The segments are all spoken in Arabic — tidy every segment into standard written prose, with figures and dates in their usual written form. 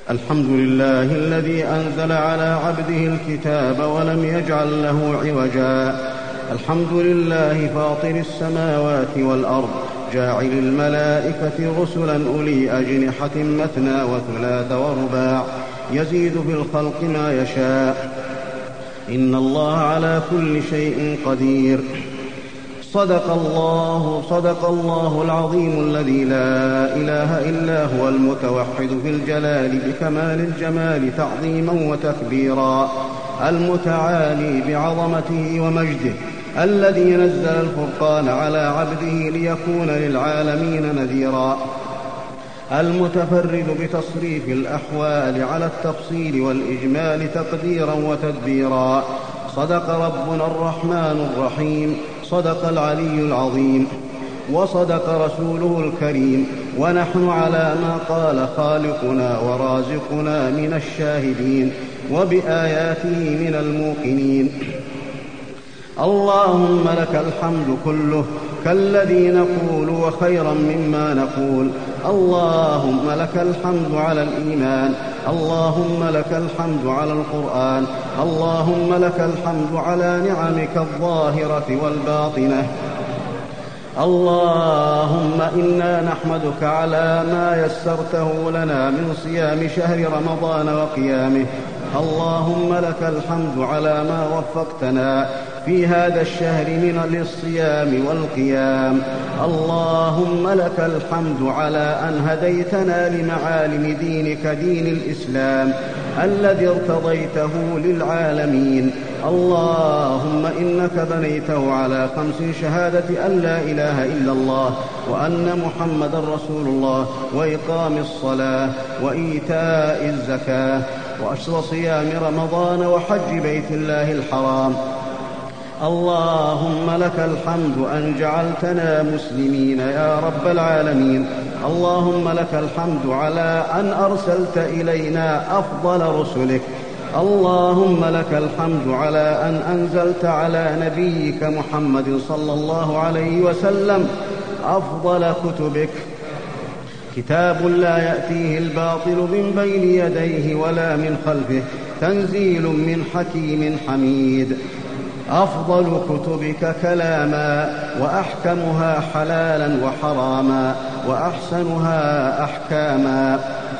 الحمد لله الذي أنزل على عبده الكتاب ولم يجعل له عوجا. الحمد لله فاطر السماوات والأرض، جاعل الملائكة رسلا أولي أجنحة مثنى وثلاث ورباع، يزيد في الخلق ما يشاء، إن الله على كل شيء قدير. صدق الله العظيم الذي لا إله إلا هو المتوحد في الجلال بكمال الجمال تعظيما وتكبيرا، المتعالي بعظمته ومجده، الذي نزل الفرقان على عبده ليكون للعالمين نذيرا، المتفرد بتصريف الأحوال على التفصيل والإجمال تقديرا وتدبيرا. صدق ربنا الرحمن الرحيم، صدق العلي العظيم، وصدق رسوله الكريم، ونحن على ما قال خالقنا ورازقنا من الشاهدين، وبآياته من الموقنين. اللهم لك الحمد كله كالذي نقول وخيرا مما نقول. اللهم لك الحمد على الإيمان، اللهم لك الحمد على القرآن، اللهم لك الحمد على نعمك الظاهرة والباطنة. اللهم إنا نحمدك على ما يسرته لنا من صيام شهر رمضان وقيامه. اللهم لك الحمد على ما وفقتنا في هذا الشهر من للصيام والقيام. اللهم لك الحمد على أن هديتنا لمعالم دينك دين الإسلام الذي ارتضيته للعالمين. اللهم إنك بنيته على 5 شهادة أن لا إله إلا الله وأن محمدا رسول الله، وإقام الصلاة، وإيتاء الزكاة، وصيام رمضان، وحج بيت الله الحرام. اللهم لك الحمد أن جعلتنا مسلمين يا رب العالمين. اللهم لك الحمد على أن أرسلت إلينا أفضل رسلك. اللهم لك الحمد على أن أنزلت على نبيك محمد صلى الله عليه وسلم أفضل كتبك، كتاب لا يأتيه الباطل من بين يديه ولا من خلفه، تنزيل من حكيم حميد. أفضل كتبك كلاما، وأحكمها حلالا وحراما، وأحسنها أحكاما.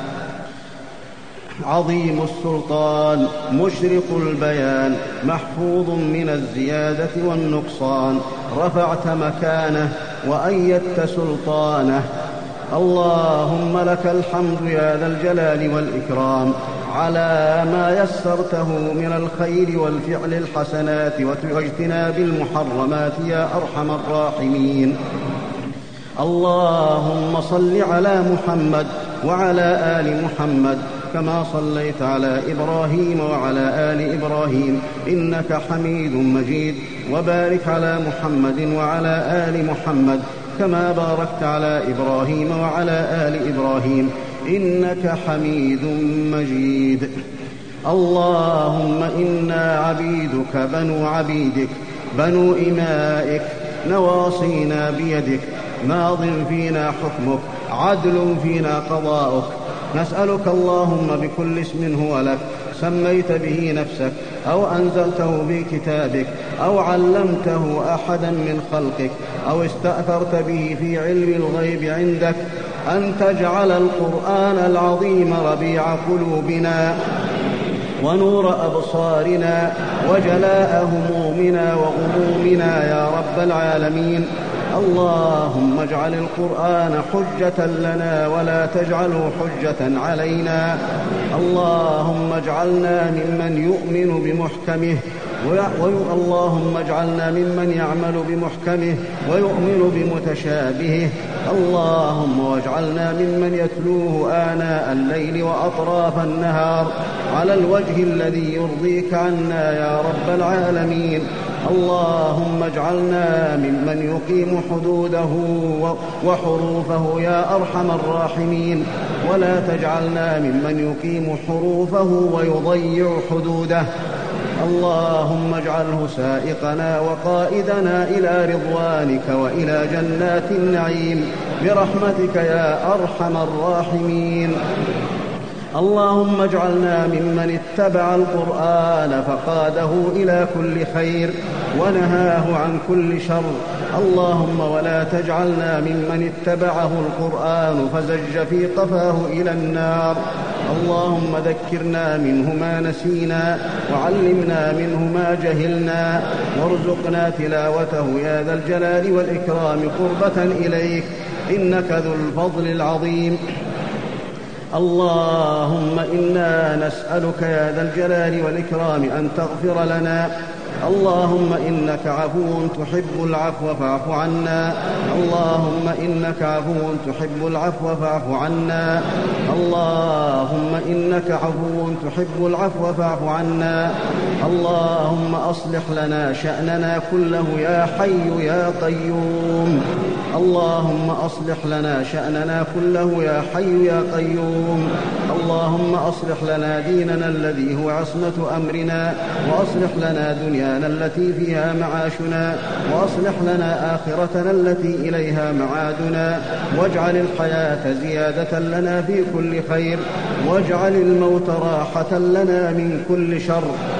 عظيم السلطان، مشرق البيان، محفوظ من الزيادة والنقصان، رفعت مكانه وأيدت سلطانه. اللهم لك الحمد يا ذا الجلال والإكرام على ما يسرته من الخير والفعل الحسنات واجتناب المحرمات يا أرحم الراحمين. اللهم صل على محمد وعلى آل محمد كما صليت على إبراهيم وعلى آل إبراهيم إنك حميد مجيد، وبارك على محمد وعلى آل محمد كما باركت على إبراهيم وعلى آل إبراهيم إنك حميد مجيد. اللهم إنا عبيدك بنو عبيدك بنو إمائك، نواصينا بيدك، ماض فينا حكمك، عدل فينا قضاؤك. نسألك اللهم بكل اسم هو لك سميت به نفسك أو أنزلته في كتابك أو علمته أحدا من خلقك أو استأثرت به في علم الغيب عندك، أن تجعل القرآن العظيم ربيع قلوبنا ونور أبصارنا وجلاء همومنا وغمومنا يا رب العالمين. اللهم اجعل القرآن حجة لنا ولا تجعله حجة علينا. اللهم اجعلنا ممن يؤمن بمحكمه اللهم اجعلنا ممن يعمل بمحكمه ويؤمن بمتشابهه. اللهم واجعلنا ممن يتلوه آناء الليل وأطراف النهار على الوجه الذي يرضيك عنا يا رب العالمين. اللهم اجعلنا ممن يقيم حدوده وحروفه يا أرحم الراحمين، ولا تجعلنا ممن يقيم حروفه ويضيع حدوده. اللهم اجعله سائقنا وقائدنا إلى رضوانك وإلى جنات النعيم برحمتك يا أرحم الراحمين. اللهم اجعلنا ممن اتبع القرآن فقاده إلى كل خير ونهاه عن كل شر. اللهم ولا تجعلنا ممن اتبعه القرآن فزج في قفاه إلى النار. اللهم ذكرنا منه ما نسينا وعلمنا منه ما جهلنا وارزقنا تلاوته يا ذا الجلال والإكرام قربة إليك إنك ذو الفضل العظيم. اللهم إنا نسألك يا ذا الجلال والإكرام أن تغفر لنا. اللهم إنك عفو تحب العفو فاعف عنا. اللهم إنك عفو تحب العفو فاعف عنا. اللهم إنك عفو تحب العفو فاعف عنا. اللهم أصلح لنا شأننا كله يا حي يا قيوم. اللهم أصلح لنا شأننا كله يا حي يا قيوم. اللهم أصلح لنا ديننا الذي هو عصمة أمرنا وأصلح لنا دنيانا التي فيها معاشنا وأصلح لنا آخرتنا التي إليها معادنا واجعل الحياة زيادة لنا في كل خير واجعل الموت راحة لنا من كل شر.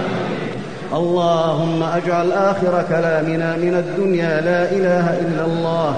اللهم أجعل آخر كلامنا من الدنيا لا إله إلا الله.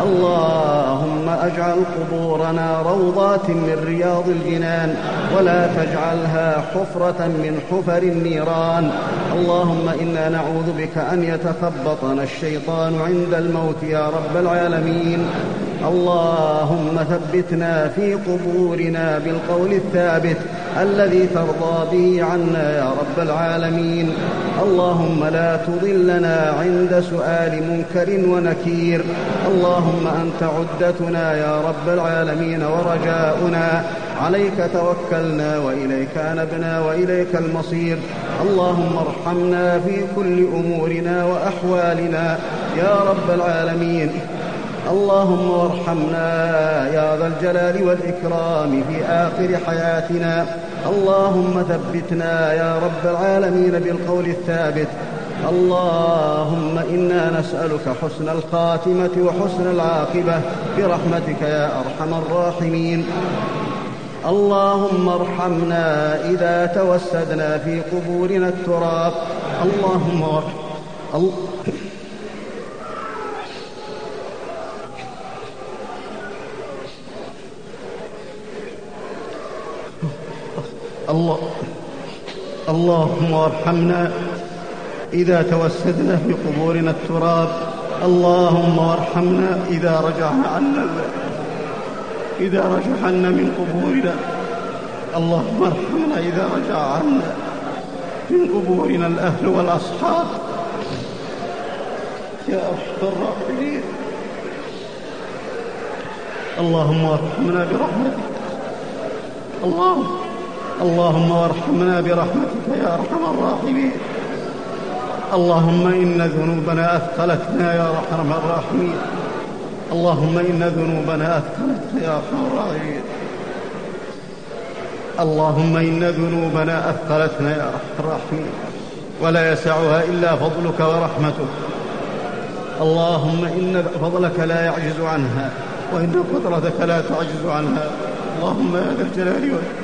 اللهم أجعل قبورنا روضات من رياض الجنان ولا تجعلها حفرة من حفر النيران. اللهم إنا نعوذ بك أن يتخبطنا الشيطان عند الموت يا رب العالمين. اللهم ثبتنا في قبورنا بالقول الثابت الذي ترضى به عنا يا رب العالمين. اللهم لا تضلنا عند سؤال منكر ونكير. اللهم أنت عدتنا يا رب العالمين ورجاؤنا عليك توكلنا وإليك أنبنا وإليك المصير. اللهم ارحمنا في كل أمورنا وأحوالنا يا رب العالمين. اللهم وارحمنا يا ذا الجلال والإكرام في آخر حياتنا. اللهم ثبتنا يا رب العالمين بالقول الثابت. اللهم إنا نسألك حسن الخاتمة وحسن العاقبة برحمتك يا أرحم الراحمين. اللهم ارحمنا إذا توسدنا في قبورنا التراب. اللهم اللهم ارحمنا إذا توسدنا في قبورنا التراب. اللهم ارحمنا إذا رجع عنا من قبورنا. اللهم ارحمنا إذا رجع عنا من قبورنا الأهل والأصحاب يا أرحم الراحمين. اللهم ارحمنا برحمتك. اللهم ارحمنا برحمتك يا أرحم الراحمين. اللهم إن ذنوبنا أثقلتنا يا أرحم الراحمين. اللهم إن ذنوبنا أثقلتنا يا أرحم الراحمين. اللهم إن ذنوبنا أثقلتنا يا أرحم الراحمين ولا يسعها إلا فضلك ورحمتك. اللهم إن فضلك لا يعجز عنها وإن قدرتك لا تعجز عنها. اللهم يا ذا الجلال والإكرام.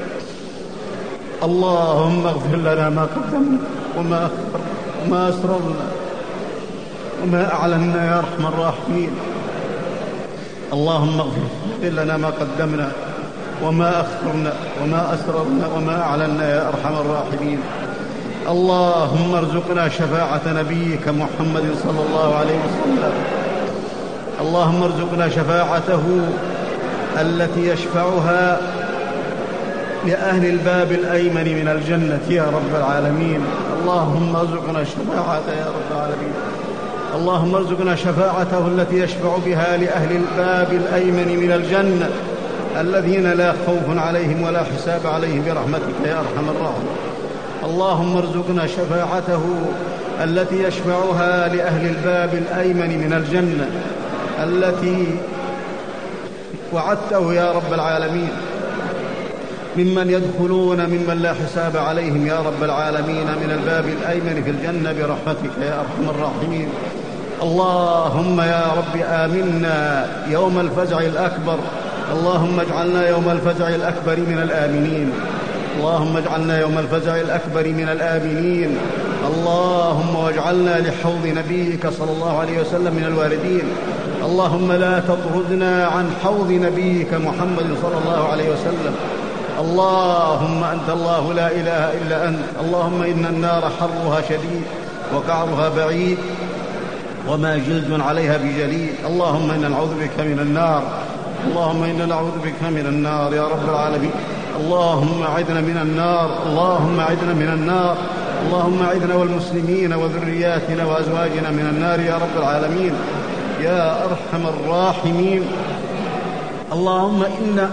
اللهم اغفر لنا ما قدمنا وما أخرنا وما أسررنا وما أعلنا يا أرحم الراحمين. اللهم اغفر لنا ما قدمنا وما أخرنا وما أسررنا وما أعلنا يا أرحم الراحمين. اللهم ارزقنا شفاعة نبيك محمد صلى الله عليه وسلم. اللهم ارزقنا شفاعته التي يشفعها لأهل الباب الأيمن من الجنة يا رب العالمين. اللهم ارزقنا الشفاعة يا رب العالمين. اللهم ارزقنا شفاعته التي يشفع بها لأهل الباب الأيمن من الجنة الذين لا خوف عليهم ولا حساب عليهم برحمتك يا أرحم الراحمين. اللهم ارزقنا شفاعته التي يشفعها لأهل الباب الأيمن من الجنة التي وعدته يا رب العالمين ممن يدخلون ممن لا حساب عليهم يا رب العالمين من الباب الأيمن في الجنة برحمتك يا أرحم الراحمين. اللهم يا رب آمنا يوم الفزع الأكبر. اللهم اجعلنا يوم الفزع الأكبر من الآمنين. اللهم اجعلنا يوم الفزع الأكبر من الآمنين. اللهم واجعلنا لحوض نبيك صلى الله عليه وسلم من الواردين. اللهم لا تطردنا عن حوض نبيك محمد صلى الله عليه وسلم. اللهم أنت الله لا إله إلا أنت. اللهم إن النار حرها شديد وقعرها بعيد وما جلد عليها بجليد. اللهم إنا نعوذ بك من النار. اللهم إنا نعوذ بك من النار يا رب العالمين. اللهم أعذنا من النار. اللهم أعذنا من النار. اللهم أعذنا والمسلمين وذرياتنا وأزواجنا من النار يا رب العالمين يا أرحم الراحمين. اللهم إن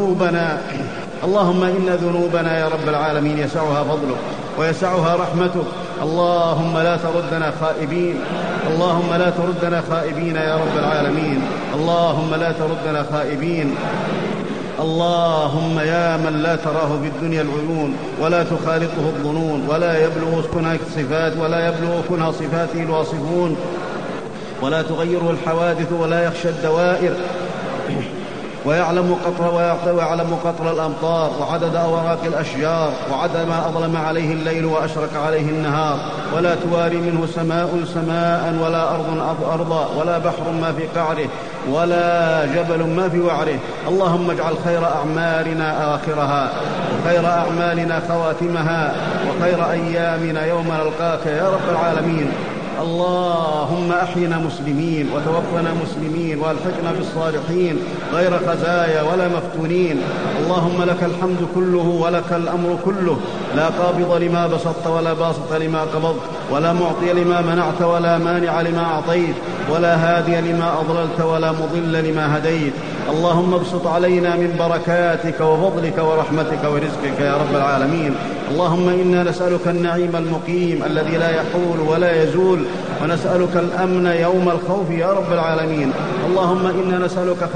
ذنوبنا يا رب العالمين يسعها فضلك ويسعها رحمتك. اللهم لا تردنا خائبين. اللهم لا تردنا خائبين يا رب العالمين. اللهم لا تردنا خائبين. اللهم يا من لا تراه في الدنيا العيون ولا تخالطه الظنون ولا يبلغ كنها الصفات ولا يبلغ كنها صفاته الواصفون ولا تغيره الحوادث ولا يخشى الدوائر ويعلم قطر الأمطار وعدد أوراق الأشجار وعدد ما أظلم عليه الليل وأشرق عليه النهار. ولا تواري منه سماء ولا أرض أرضا ولا بحر ما في قعره ولا جبل ما في وعره. اللهم اجعل خير أعمالنا آخرها وخير أعمالنا خواتمها وخير أيامنا يوم نلقاك يا رب العالمين. اللهم أحينا مسلمين وتوفنا مسلمين والحقنا بالصالحين غير خزايا ولا مفتونين. اللهم لك الحمد كله ولك الأمر كله لا قابض لما بسطت ولا باسط لما قبضت ولا معطي لما منعت ولا مانع لما أعطيت ولا هادي لما أضللت ولا مضل لما هديت. اللهم ابسط علينا من بركاتك وفضلك ورحمتك ورزقك يا رب العالمين. اللهم إنا نسألك النعيم المقيم الذي لا يحول ولا يزول ونسألك الأمن يوم الخوف يا رب العالمين. اللهم إنا نسألك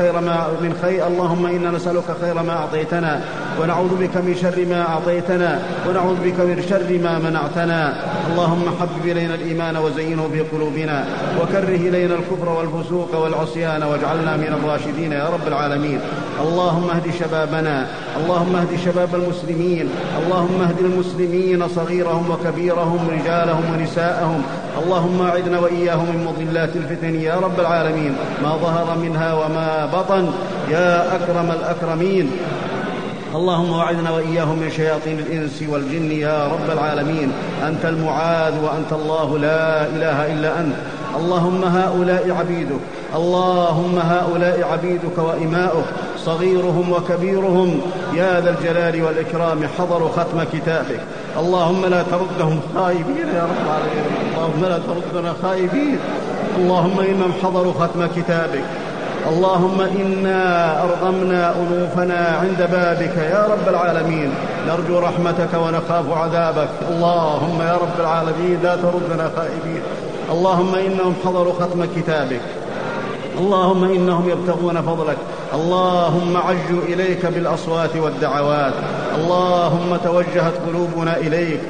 خير ما أعطيتنا ونعوذ بك من شر ما أعطيتنا ونعوذ بك من شر ما منعتنا. اللهم حبب إلينا الإيمان وزينه في قلوبنا وكره إلينا الكفر والفسوق والعصيان واجعلنا من الراشدين يا رب العالمين. اللهم اهد شبابنا. اللهم اهد شباب المسلمين. اللهم اهد المسلمين صغيرهم وكبيرهم رجالهم ونساءهم. اللهم أعذنا وإياهم من مضلات الفتن يا رب العالمين ما ظهر منها وما بطن يا أكرم الأكرمين. اللهم وعدنا وإياهم من شياطين الإنس والجن يا رب العالمين. أنت المعاذ وأنت الله لا إله إلا أنت. اللهم هؤلاء عبيدك وإماؤك صغيرهم وكبيرهم يا ذا الجلال والإكرام حضروا ختم كتابك. اللهم لا تردهم خائبين يا رب العالمين. اللهم لا تردنا خائبين. اللهم إنهم حضروا ختم كتابك. اللهم إنا أرغمنا أنوفنا عند بابك يا رب العالمين نرجو رحمتك ونخاف عذابك. اللهم يا رب العالمين لا تردنا خائبين. اللهم إنهم حضروا ختم كتابك. اللهم إنهم يبتغون فضلك. اللهم عجوا إليك بالأصوات والدعوات. اللهم توجهت قلوبنا إليك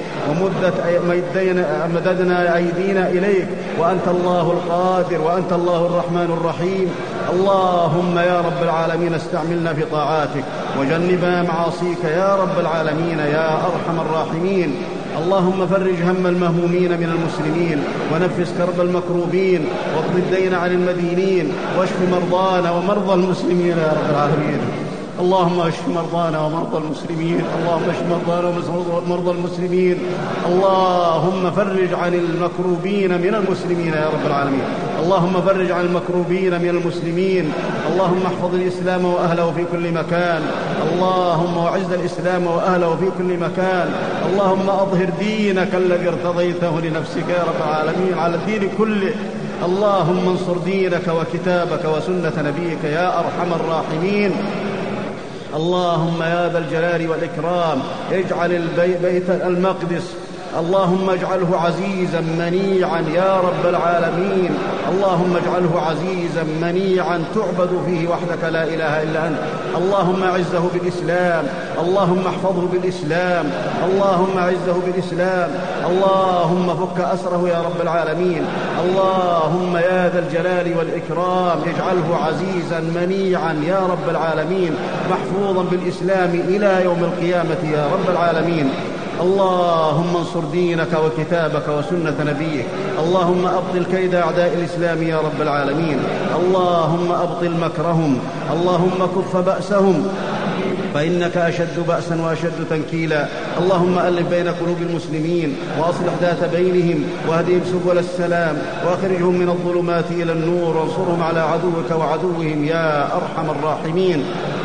ومددنا أيدينا إليك وأنت الله القادر وأنت الله الرحمن الرحيم. اللهم يا رب العالمين استعملنا في طاعاتك وجنبنا معاصيك يا رب العالمين يا أرحم الراحمين. اللهم فرج هم المهمومين من المسلمين ونفس كرب المكروبين واقض الدين عن المدينين واشف مرضانا ومرضى المسلمين يا رب العالمين. اللهم اشف مرضانا ومرضى المسلمين. اللهم اشف مرضانا ومرضى المسلمين. اللهم فرج عن المكروبين من المسلمين يا رب العالمين. اللهم فرج عن المكروبين من المسلمين. اللهم احفظ الإسلام وأهله في كل مكان. اللهم وعز الإسلام وأهله في كل مكان. اللهم أظهر دينك الذي ارتضيته لنفسك يا رب العالمين على الدين كله. اللهم انصر دينك وكتابك وسنة نبيك يا أرحم الراحمين. اللهم يا ذا الجلال والإكرام اجعل البيت المقدس اللهم اجعله عزيزا منيعا يا رب العالمين. اللهم اجعله عزيزا منيعا تعبد فيه وحدك لا إله إلا أنت. اللهم أعزه بالإسلام، اللهم احفظه بالإسلام، اللهم أعزه بالإسلام، اللهم فك أسره يا رب العالمين. اللهم يا ذا الجلال والإكرام اجعله عزيزا منيعا يا رب العالمين، محفوظا بالإسلام إلى يوم القيامة يا رب العالمين. اللهم انصر دينك وكتابك وسنة نبيك. اللهم أبطل كيد أعداء الإسلام يا رب العالمين. اللهم أبطل مكرهم، اللهم كف بأسهم فإنك أشد بأسا وأشد تنكيلا. اللهم ألف بين قلوب المسلمين وأصلح ذات بينهم واهدهم سبل السلام وأخرجهم من الظلمات إلى النور وانصرهم على عدوك وعدوهم يا أرحم الراحمين.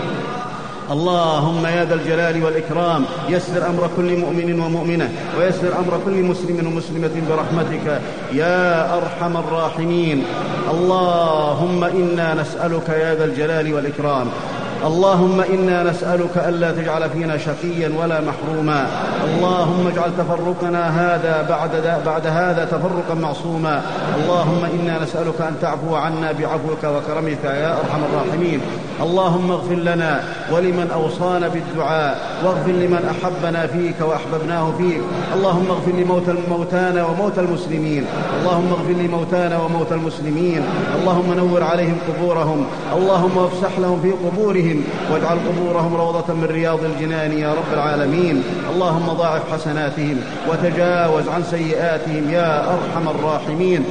اللهم يا ذا الجلال والإكرام يسر أمر كل مؤمن ومؤمنة ويسر أمر كل مسلم ومسلمة برحمتك يا أرحم الراحمين. اللهم إنا نسألك يا ذا الجلال والإكرام، اللهم إنا نسألك ألا تجعل فينا شقيا ولا محروما. اللهم اجعل تفرقنا هذا بعد هذا تفرقا معصوما. اللهم إنا نسألك أن تعفو عنا بعفوك وكرمك يا أرحم الراحمين. اللهم اغفر لنا ولمن أوصانا بالدعاء، واغفر لمن أحبنا فيك وأحببناه فيك. اللهم اغفر لموتانا وموتى المسلمين، اللهم اغفر لموتانا وموتى المسلمين. اللهم نور عليهم قبورهم، اللهم افسح لهم في قبورهم واجعل قبورهم روضة من رياض الجنان يا رب العالمين. اللهم ضاعف حسناتهم وتجاوز عن سيئاتهم يا أرحم الراحمين.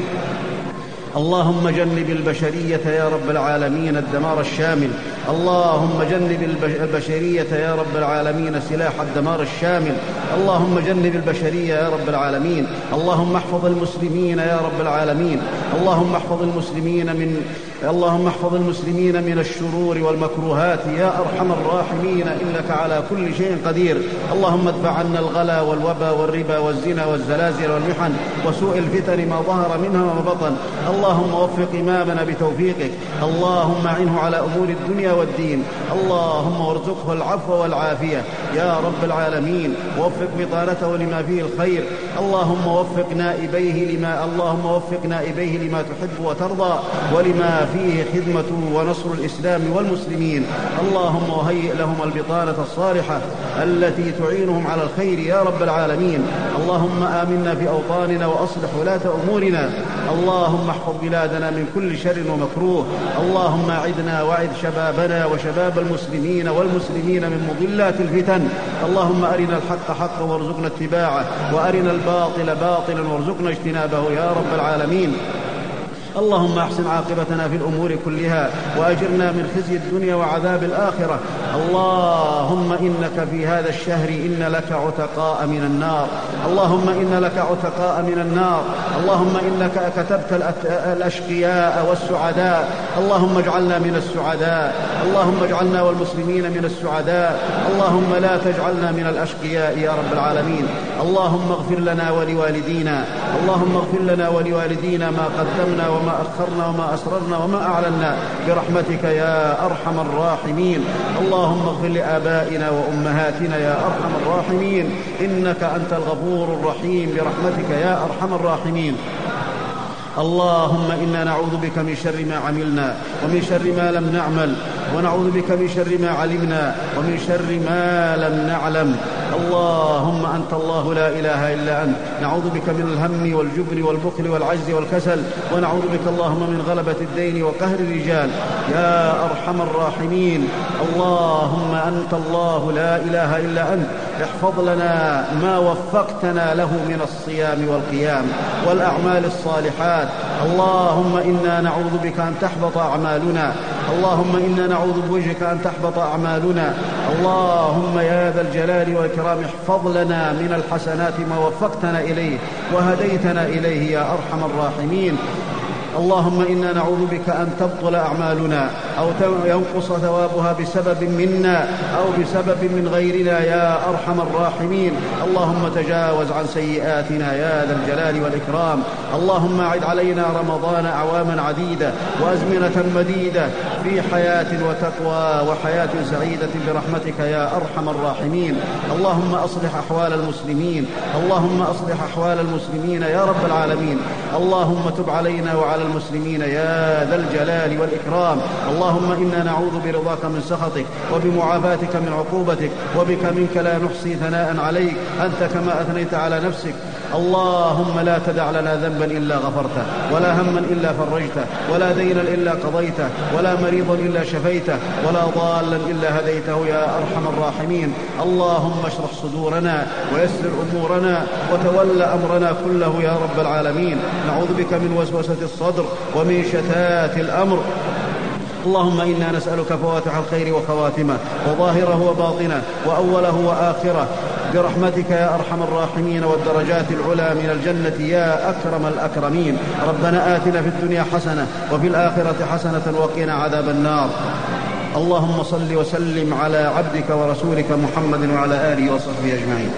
اللهم جنب البشرية يا رب العالمين الدمار الشامل، اللهم جنب البشرية يا رب العالمين سلاح الدمار الشامل. اللهم جنب البشرية يا رب العالمين. اللهم احفظ المسلمين يا رب العالمين. اللهم احفظ المسلمين من الشرور والمكروهات يا أرحم الراحمين إنك على كل شيء قدير. اللهم ادفع عنا الغلا والوبا والربا والزنا والزلازل والمحن وسوء الفتن ما ظهر منها وما بطن. اللهم وفق إمامنا بتوفيقك، اللهم أعنه على أمور الدنيا والدين. اللهم وارزقه العفو والعافية يا رب العالمين. ووفق بطانته لما فيه الخير. اللهم وفق نائبيه لما تحب وترضى ولما فيه خدمة ونصر الإسلام والمسلمين. اللهم وهيئ لهم البطانة الصالحة التي تعينهم على الخير يا رب العالمين. اللهم آمنا في أوطاننا وأصلح ولاة أمورنا. اللهم احفظ بلادنا من كل شر ومكروه. اللهم أعدنا وأعد شبابنا وشباب المسلمين والمسلمين من مضلات الفتن. اللهم أرنا الحق حقا وارزقنا اتباعه، وأرنا الباطل باطلا وارزقنا اجتنابه يا رب العالمين. اللهم احسن عاقبتنا في الأمور كلها وأجرنا من خزي الدنيا وعذاب الآخرة. اللهم إنك في هذا الشهر إن لك عتقاء من النار، اللهم إن لك عتقاء من النار. اللهم إنك كتبت الأشقياء والسعداء، اللهم اجعلنا من السعداء. اللهم اجعلنا والمسلمين من السعداء. اللهم لا تجعلنا من الأشقياء يا رب العالمين. اللهم اغفر لنا ولوالدينا، اللهم اغفر لنا ولوالدينا ما قدمنا وما أخرنا وما أسررنا وما أعلنا برحمتك يا أرحم الراحمين. اللهم اغفر لآبائنا وأمهاتنا يا أرحم الراحمين إنك أنت الغفور الرحيم برحمتك يا أرحم الراحمين. اللهم إنا نعوذ بك من شر ما عملنا ومن شر ما لم نعمل، ونعوذ بك من شر ما علمنا ومن شر ما لم نعلم. اللهم أنت الله لا إله إلا أنت، نعوذ بك من الهم والجبن والبخل والعجز والكسل، ونعوذ بك اللهم من غلبة الدين وقهر الرجال يا أرحم الراحمين. اللهم أنت الله لا إله إلا أنت، احفظ لنا ما وفقتنا له من الصيام والقيام والأعمال الصالحات. اللهم إنا نعوذ بك أن تحبط أعمالنا، اللهم إنا نعوذ بوجهك أن تحبط أعمالنا. اللهم يا ذا الجلال والإكرام احفظ لنا من الحسنات ما وفقتنا إليه وهديتنا إليه يا أرحم الراحمين. اللهم إنا نعوذ بك أن تبطل أعمالنا أو ينقص ثوابها بسبب منا أو بسبب من غيرنا يا أرحم الراحمين. اللهم تجاوز عن سيئاتنا يا ذا الجلال والإكرام. اللهم أعد علينا رمضان أعواما عديدة وأزمنة مديدة في حياة وتقوى وحياة سعيدة برحمتك يا أرحم الراحمين. اللهم أصلح أحوال المسلمين، اللهم أصلح أحوال المسلمين يا رب العالمين. اللهم تب علينا وعلى المسلمين يا ذا الجلال والإكرام. اللهم إنا نعوذ برضاك من سخطك وبمعافاتك من عقوبتك، وبك منك لا نحصي ثناء عليك أنت كما أثنيت على نفسك. اللهم لا تدع لنا ذنبا إلا غفرته، ولا هما إلا فرجته، ولا دينا إلا قضيته، ولا مريضا إلا شفيته، ولا ضالا إلا هديته يا أرحم الراحمين. اللهم اشرح صدورنا ويسر أمورنا وتول أمرنا كله يا رب العالمين. نعوذ بك من وسوسة الصدر ومن شتات الأمر. اللهم إنا نسألك فواتح الخير وخواتمه وظاهره وباطنه وأوله وآخره برحمتك يا أرحم الراحمين، والدرجات العلى من الجنة يا أكرم الأكرمين. ربنا آتنا في الدنيا حسنة وفي الآخرة حسنة وقنا عذاب النار. اللهم صل وسلم على عبدك ورسولك محمد وعلى آله وصحبه أجمعين.